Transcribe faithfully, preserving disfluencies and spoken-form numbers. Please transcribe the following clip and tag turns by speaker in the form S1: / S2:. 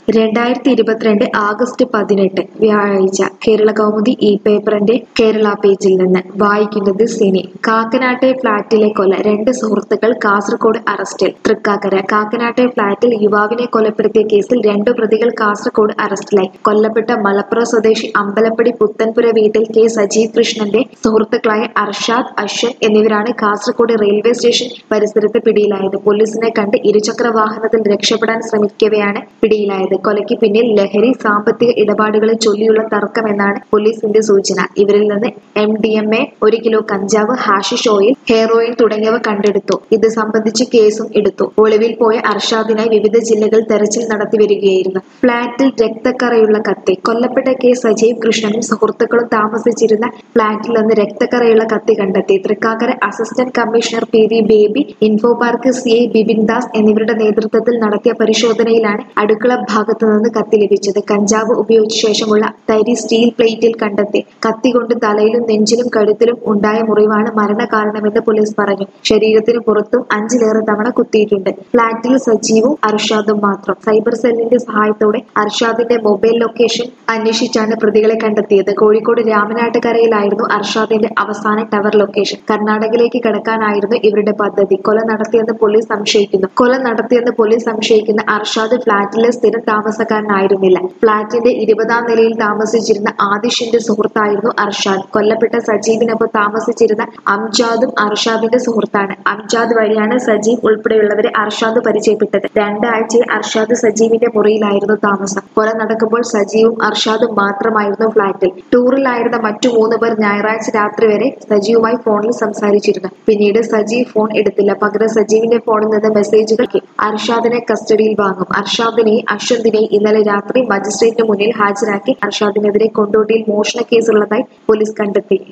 S1: രണ്ടായിരത്തി ഇരുപത്തിരണ്ട് ആഗസ്റ്റ് പതിനെട്ട് വ്യാഴാഴ്ച കേരളകൗമുദി ഈ പേപ്പറിന്റെ കേരള പേജിൽ നിന്ന് വായിക്കുന്നത് സിനി. കാക്കനാട്ടെ ഫ്ളാറ്റിലെ കൊല, രണ്ട് സുഹൃത്തുക്കൾ കാസർകോട് അറസ്റ്റിൽ. തൃക്കാക്കര കാക്കനാട്ടെ ഫ്ളാറ്റിൽ യുവാവിനെ കൊലപ്പെടുത്തിയ കേസിൽ രണ്ടു പ്രതികൾ കാസർകോട് അറസ്റ്റിലായി. കൊല്ലപ്പെട്ട മലപ്പുറം സ്വദേശി അമ്പലപ്പടി പുത്തൻപുര വീട്ടിൽ കെ സജീവ് കൃഷ്ണന്റെ സുഹൃത്തുക്കളായ അർഷാദ്, അശ്വൻ എന്നിവരാണ് കാസർകോട് റെയിൽവേ സ്റ്റേഷൻ പരിസരത്ത് പിടിയിലായത്. പോലീസിനെ കണ്ട് ഇരുചക്ര വാഹനത്തിൽ രക്ഷപ്പെടാൻ ശ്രമിക്കവെയാണ് പിടിയിലായത്. കൊലയ്ക്ക് പിന്നിൽ ലഹരി, സാമ്പത്തിക ഇടപാടുകളെ ചൊല്ലിയുള്ള തർക്കമെന്നാണ് പോലീസിന്റെ സൂചന. ഇവരിൽ നിന്ന് എം ഡി എം എ, ഒരു കിലോ കഞ്ചാവ്, ഹാഷിഷ് ഓയിൽ, ഹെറോയിൻ തുടങ്ങിയവ കണ്ടെടുത്തു. ഇത് സംബന്ധിച്ച് കേസും എടുത്തു. ഒളിവിൽ പോയ അർഷാദിനായി വിവിധ ജില്ലകളിൽ തെരച്ചിൽ നടത്തി വരികയായിരുന്നു. ഫ്ളാറ്റിൽ രക്തക്കറയുള്ള കത്തി. കൊല്ലപ്പെട്ട കെ സജീവ് കൃഷ്ണനും സുഹൃത്തുക്കളും താമസിച്ചിരുന്ന ഫ്ളാറ്റിൽ നിന്ന് രക്തക്കറയുള്ള കത്തി കണ്ടെത്തി. Thrikkakara assistant commissioner P V Baby, info park C I Bipin Das എന്നിവരുടെ നേതൃത്വത്തിൽ നടത്തിയ പരിശോധനയിലാണ് അടുക്കള ഭാഗത്തു നിന്ന് കത്തി ലഭിച്ചത്. കഞ്ചാവ് ഉപയോഗിച്ച ശേഷമുള്ള തരി സ്റ്റീൽ പ്ലേറ്റിൽ കണ്ടെത്തി. കത്തി കൊണ്ട് തലയിലും നെഞ്ചിലും കഴുത്തിലും ഉണ്ടായ മുറിവാണ് മരണകാരണമെന്ന് പോലീസ് പറഞ്ഞു. ശരീരത്തിന് പുറത്തും അഞ്ചിലേറെ തവണ കുത്തിയിട്ടുണ്ട്. ഫ്ളാറ്റിൽ സജീവും അർഷാദും മാത്രം. സൈബർ സെല്ലിന്റെ സഹായത്തോടെ അർഷാദിന്റെ മൊബൈൽ ലൊക്കേഷൻ അന്വേഷിച്ചാണ് പ്രതികളെ കണ്ടെത്തിയത്. കോഴിക്കോട് രാമനാട്ടുകരയിലായിരുന്നു അർഷാദിന്റെ അവസാന ടവർ ലൊക്കേഷൻ. കർണാടകയിലേക്ക് കടക്കാനായിരുന്നു ഇവരുടെ പദ്ധതി. കൊല നടത്തിയെന്ന് പോലീസ് സംശയിക്കുന്നു. കൊല നടത്തിയെന്ന് പോലീസ് സംശയിക്കുന്ന അർഷാദ് ഫ്ളാറ്റിലെ സ്ഥിരം താമസക്കാരനായിരുന്നില്ല. ഫ്ളാറ്റിന്റെ ഇരുപതാം നിലയിൽ താമസിച്ചിരുന്ന ആദിഷിന്റെ സുഹൃത്തായിരുന്നു അർഷാദ്. കൊല്ലപ്പെട്ട സജീവിനൊപ്പം താമസിച്ചിരുന്ന അംജാദും അർഷാദിന്റെ സുഹൃത്താണ്. അംജാദ് വഴിയാണ് സജീവ് ഉൾപ്പെടെയുള്ളവരെ അർഷാദ് പരിചയപ്പെട്ടത്. രണ്ടാഴ്ചയിൽ അർഷാദ് സജീവിന്റെ മുറിയിലായിരുന്നു താമസം. കൊല നടക്കുമ്പോൾ സജീവും അർഷാദും മാത്രമായിരുന്നു ഫ്ളാറ്റിൽ. ടൂറിലായിരുന്ന മറ്റു മൂന്ന് പേർ ഞായറാഴ്ച രാത്രി വരെ സജീവുമായി ഫോണിൽ സംസാരിച്ചിരുന്നു. പിന്നീട് സജീവ് ഫോൺ എടുത്തില്ല. പകരം സജീവിന്റെ ഫോണിൽ നിന്ന് മെസ്സേജുകൾ അർഷാദിനെ കസ്റ്റഡിയിൽ വാങ്ങും. അർഷാദിനെയും അശ്വന്തിനെയും ഇന്നലെ രാത്രി മജിസ്ട്രേറ്റിന് മുന്നിൽ ഹാജരാക്കി. അർഷാദിനെതിരെ കൊണ്ടോട്ടിയിൽ മോഷണ കേസുള്ളതായി പോലീസ് കണ്ടെത്തി.